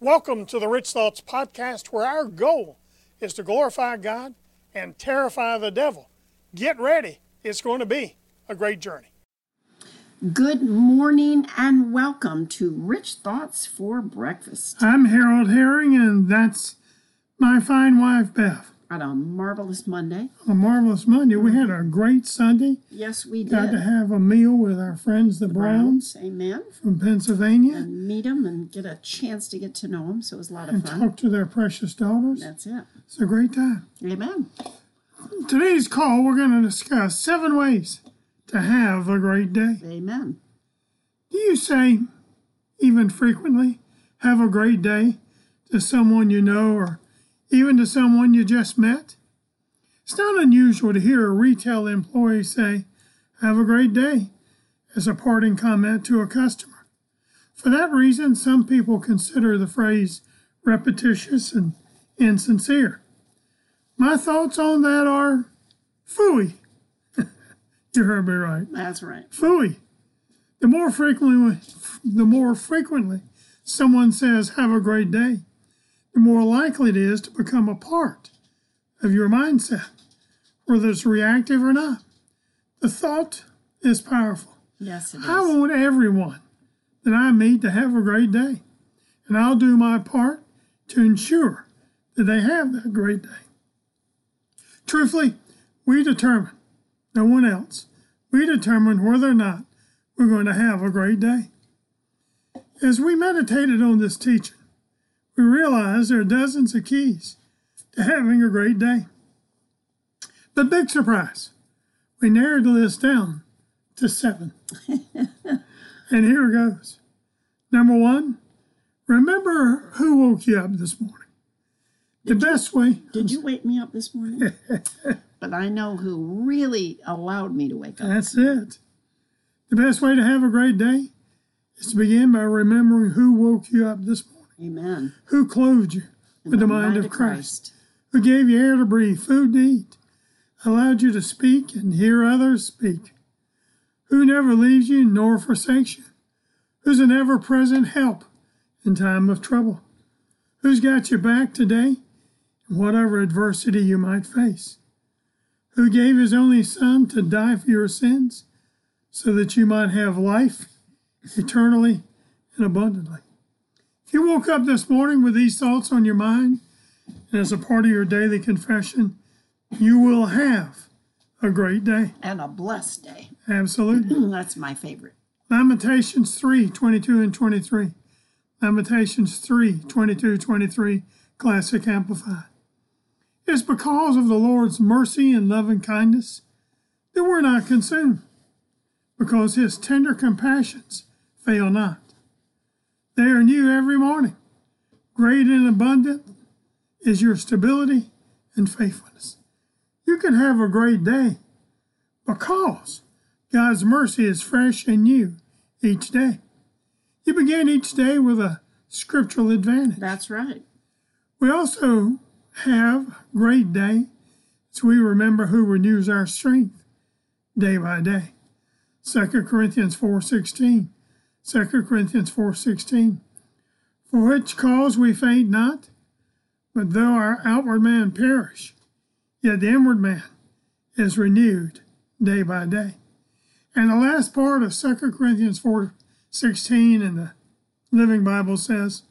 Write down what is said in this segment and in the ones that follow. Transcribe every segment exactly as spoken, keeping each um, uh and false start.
Welcome to the Rich Thoughts Podcast, where our goal is to glorify God and terrify the devil. Get ready. It's going to be a great journey. Good morning and welcome to Rich Thoughts for Breakfast. I'm Harold Herring, and that's my fine wife, Beth. On a marvelous Monday. A marvelous Monday. We had a great Sunday. Yes, we did. Got to have a meal with our friends, the, the Browns. Browns. Amen. From Pennsylvania. And meet them and get a chance to get to know them, so it was a lot of and fun. And talk to their precious daughters. That's it. It's a great time. Amen. Today's call, we're going to discuss seven ways to have a great day. Amen. Do you say, even frequently, have a great day to someone you know or even to someone you just met? It's not unusual to hear a retail employee say, "Have a great day," as a parting comment to a customer. For that reason, some people consider the phrase repetitious and insincere. My thoughts on that are phooey. You heard me right. That's right. Phooey. The more frequently, the more frequently someone says, "Have a great day," the more likely it is to become a part of your mindset, whether it's reactive or not. The thought is powerful. Yes, it is. I want everyone that I meet to have a great day, and I'll do my part to ensure that they have that great day. Truthfully, we determine, no one else, we determine whether or not we're going to have a great day. As we meditated on this teaching, we realized there are dozens of keys to having a great day. But big surprise, we narrowed the list down to seven. And here it goes. Number one, remember who woke you up this morning. The Did best you, way... Did you wake me up this morning? But I know who really allowed me to wake up. That's it. The best way to have a great day is to begin by remembering who woke you up this morning. Amen. Who clothed you In with the, the mind, mind of of Christ. Christ. Who gave you air to breathe, food to eat, allowed you to speak and hear others speak. Who never leaves you nor forsakes you. Who's an ever-present help in time of trouble. Who's got your back today in whatever adversity you might face. Who gave his only son to die for your sins so that you might have life eternally and abundantly. If you woke up this morning with these thoughts on your mind, and as a part of your daily confession, you will have a great day. And a blessed day. Absolutely. That's my favorite. Lamentations three, twenty-two and twenty-three. Lamentations three, twenty-two, twenty-three, Classic Amplified. It's because of the Lord's mercy and loving kindness that we're not consumed, because his tender compassions fail not. They are new every morning. Great and abundant is your stability and faithfulness. You can have a great day because God's mercy is fresh and new each day. You begin each day with a scriptural advantage. That's right. We also have a great day as we remember who renews our strength day by day. Second Corinthians four sixteen. Second Corinthians four sixteen. For which cause we faint not, but though our outward man perish, yet the inward man is renewed day by day. And the last part of Second Corinthians four sixteen in the Living Bible says,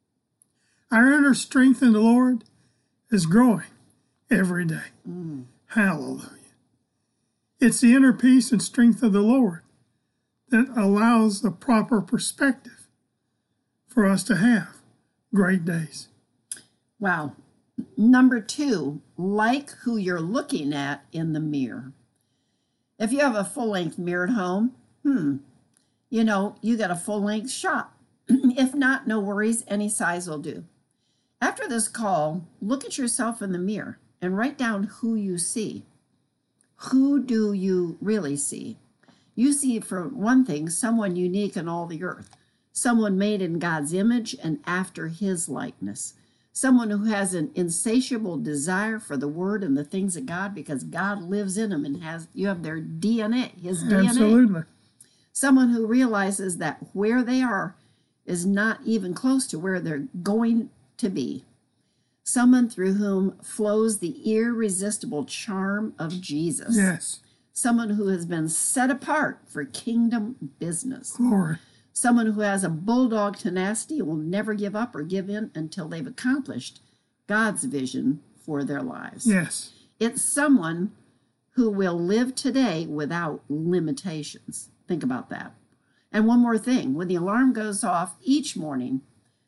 our inner strength in the Lord is growing every day. Mm. Hallelujah. It's the inner peace and strength of the Lord that allows the proper perspective for us to have great days. Wow. Number two, like who you're looking at in the mirror. If you have a full-length mirror at home, hmm, you know, you got a full-length shot. If not, no worries, any size will do. After this call, look at yourself in the mirror and write down who you see. Who do you really see? You see, for one thing, someone unique in all the earth, someone made in God's image and after his likeness, someone who has an insatiable desire for the word and the things of God because God lives in them and has you have their D N A, his D N A. Absolutely. Someone who realizes that where they are is not even close to where they're going to be. Someone through whom flows the irresistible charm of Jesus. Yes. Someone who has been set apart for kingdom business. Glory. Someone who has a bulldog tenacity and will never give up or give in until they've accomplished God's vision for their lives. Yes. It's someone who will live today without limitations. Think about that. And one more thing, when the alarm goes off each morning,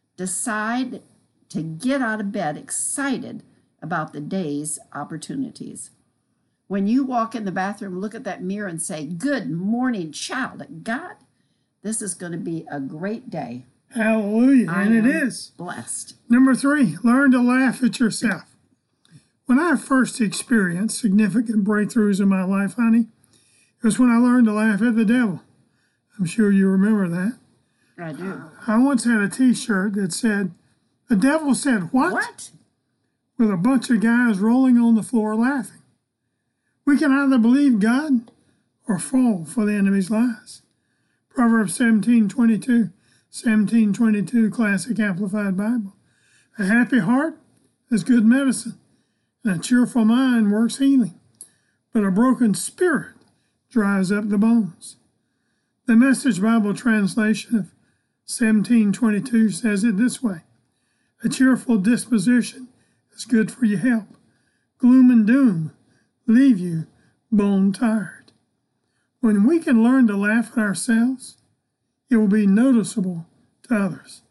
decide to get out of bed excited about the day's opportunities. When you walk in the bathroom, look at that mirror and say, "Good morning, child of God. This is going to be a great day." Hallelujah. I And it am is. blessed. Number three, learn to laugh at yourself. When I first experienced significant breakthroughs in my life, honey, it was when I learned to laugh at the devil. I'm sure you remember that. I do. I once had a t-shirt that said, "The devil said what?" What? with a bunch of guys rolling on the floor laughing. We can either believe God or fall for the enemy's lies. Proverbs seventeen twenty-two, seventeen twenty-two, Classic Amplified Bible. A happy heart is good medicine, and a cheerful mind works healing, but a broken spirit dries up the bones. The Message Bible translation of seventeen twenty-two says it this way: a cheerful disposition is good for your health. Gloom and doom leave you bone tired. When we can learn to laugh at ourselves, it will be noticeable to others.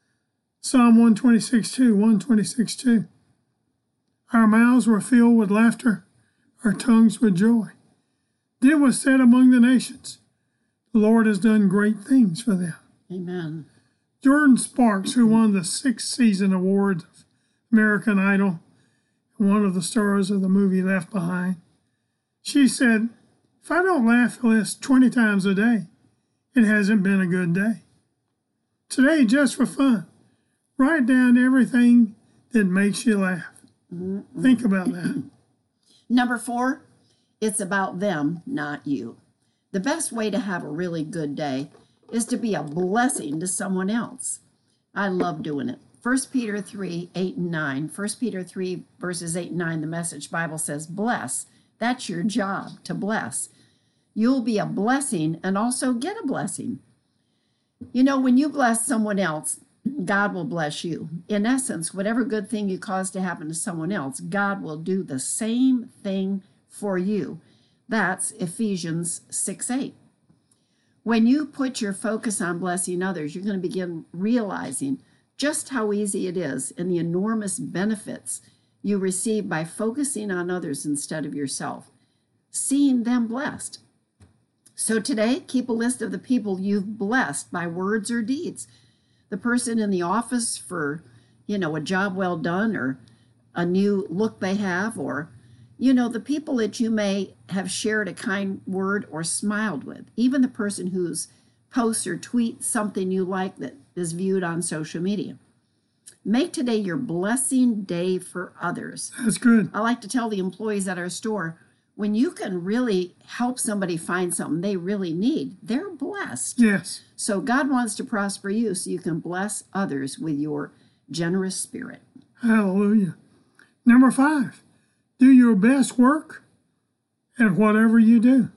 Psalm one twenty-six two, one twenty-six two. Our mouths were filled with laughter, our tongues with joy. Then was said among the nations, the Lord has done great things for them. Amen. Jordan Sparks, who won the sixth season award of American Idol, one of the stars of the movie Left Behind, she said, "If I don't laugh at least twenty times a day, it hasn't been a good day." Today, just for fun, write down everything that makes you laugh. Mm-hmm. Think about that. Number four, it's about them, not you. The best way to have a really good day is to be a blessing to someone else. I love doing it. First Peter three, eight and nine. First Peter three, verses eight and nine, the Message Bible says, bless. That's your job, to bless. You'll be a blessing and also get a blessing. You know, when you bless someone else, God will bless you. In essence, whatever good thing you cause to happen to someone else, God will do the same thing for you. That's Ephesians six eight. When you put your focus on blessing others, you're going to begin realizing just how easy it is and the enormous benefits you receive by focusing on others instead of yourself, seeing them blessed. So today, keep a list of the people you've blessed by words or deeds. The person in the office for, you know, a job well done, or a new look they have, or, you know, the people that you may have shared a kind word or smiled with, even the person whose posts or tweets something you like that is viewed on social media. Make today your blessing day for others. That's good. I like to tell the employees at our store, when you can really help somebody find something they really need, they're blessed. Yes. So God wants to prosper you so you can bless others with your generous spirit. Hallelujah. Number five, do your best work at whatever you do.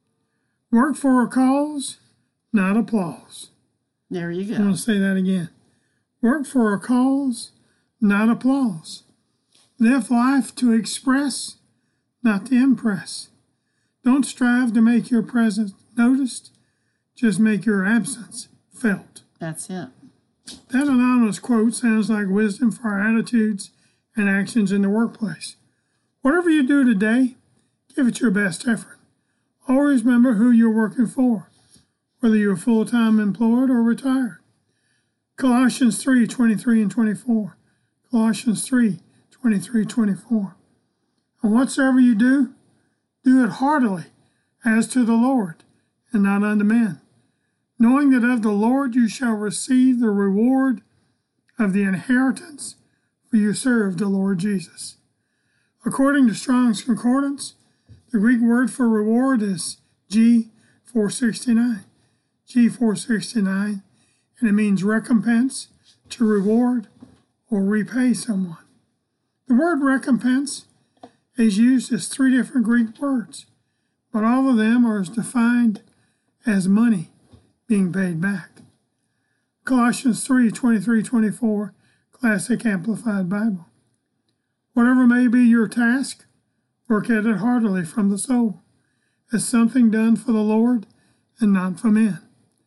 Work for a cause, not applause. There you go. I want to say that again. Work for a cause, not applause. Live life to express, not to impress. Don't strive to make your presence noticed. Just make your absence felt. That's it. That anonymous quote sounds like wisdom for our attitudes and actions in the workplace. Whatever you do today, give it your best effort. Always remember who you're working for, whether you're full-time employed or retired. Colossians three, twenty-three and twenty-four. Colossians three, twenty-three, twenty-four. And whatsoever you do, do it heartily, as to the Lord, and not unto men, knowing that of the Lord you shall receive the reward of the inheritance, for you serve the Lord Jesus. According to Strong's Concordance, the Greek word for reward is G four sixty-nine. G four sixty-nine and it means recompense, to reward, or repay someone. The word recompense is used as three different Greek words, but all of them are defined as money being paid back. Colossians three, twenty-three, twenty-four, Classic Amplified Bible. Whatever may be your task, work at it heartily from the soul, as something done for the Lord and not for men,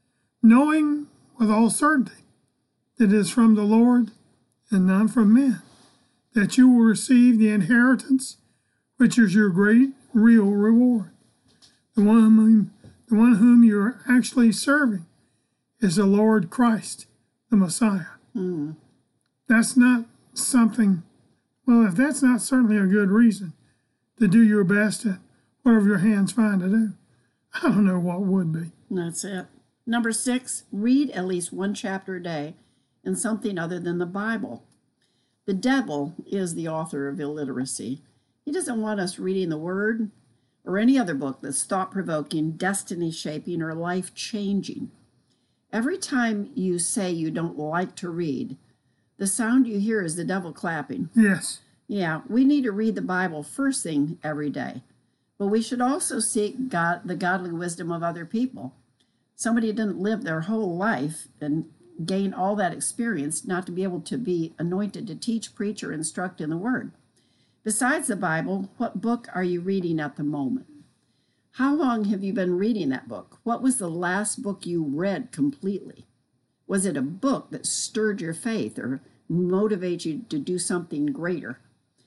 knowing with all certainty that it is from the Lord and not from men, that you will receive the inheritance which is your great real reward. The one whom, the one whom you are actually serving is the Lord Christ, the Messiah. Mm. That's not something, well, if that's not certainly a good reason to do your best at whatever your hands find to do, I don't know what would be. That's it. Number six, read at least one chapter a day in something other than the Bible. The devil is the author of illiteracy. He doesn't want us reading the Word or any other book that's thought-provoking, destiny-shaping, or life-changing. Every time you say you don't like to read, the sound you hear is the devil clapping. Yes. Yeah, we need to read the Bible first thing every day, but we should also seek God, the godly wisdom of other people. Somebody didn't live their whole life and gain all that experience not to be able to be anointed to teach, preach, or instruct in the Word. Besides the Bible, what book are you reading at the moment? How long have you been reading that book? What was the last book you read completely? Was it a book that stirred your faith or motivated you to do something greater?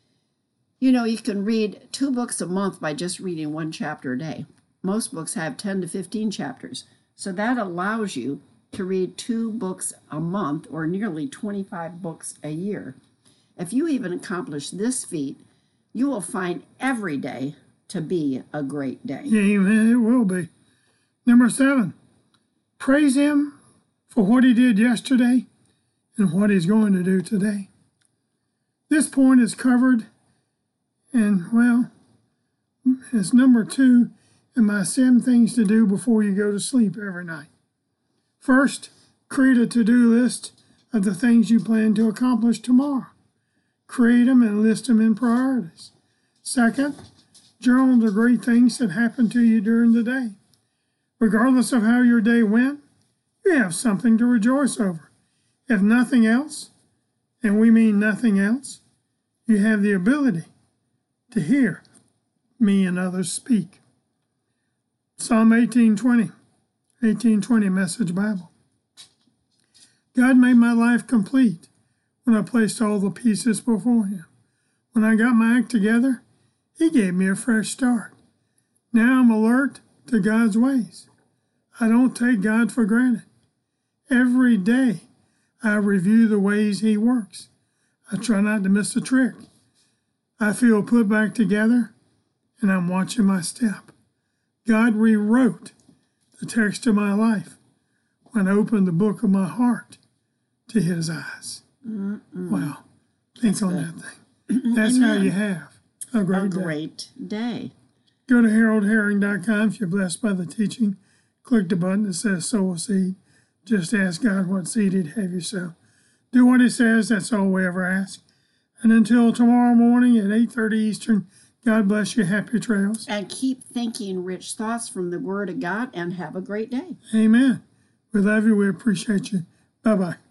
You know, you can read two books a month by just reading one chapter a day. Most books have ten to fifteen chapters, so that allows you to read two books a month or nearly twenty-five books a year. If you even accomplish this feat, you will find every day to be a great day. Amen, it will be. Number seven, praise Him for what He did yesterday and what He's going to do today. This point is covered, and well, it's number two in my seven things to do before you go to sleep every night. First, create a to-do list of the things you plan to accomplish tomorrow. Create them and list them in priorities. Second, journal the great things that happened to you during the day. Regardless of how your day went, you have something to rejoice over. If nothing else, and we mean nothing else, you have the ability to hear me and others speak. Psalm eighteen twenty, eighteen twenty Message Bible. God made my life complete when I placed all the pieces before Him. When I got my act together, He gave me a fresh start. Now I'm alert to God's ways. I don't take God for granted. Every day, I review the ways He works. I try not to miss a trick. I feel put back together, and I'm watching my step. God rewrote the text of my life when I opened the book of my heart to His eyes. Mm-mm. Wow. Think on that thing. That's how you have a great a day. great day. Go to harold herring dot com if you're blessed by the teaching. Click the button that says sow a seed. Just ask God what seed He'd have you sow. Do what He says. That's all we ever ask. And until tomorrow morning at eight thirty Eastern, God bless you. Happy trails. And keep thinking rich thoughts from the Word of God and have a great day. Amen. We love you. We appreciate you. Bye-bye.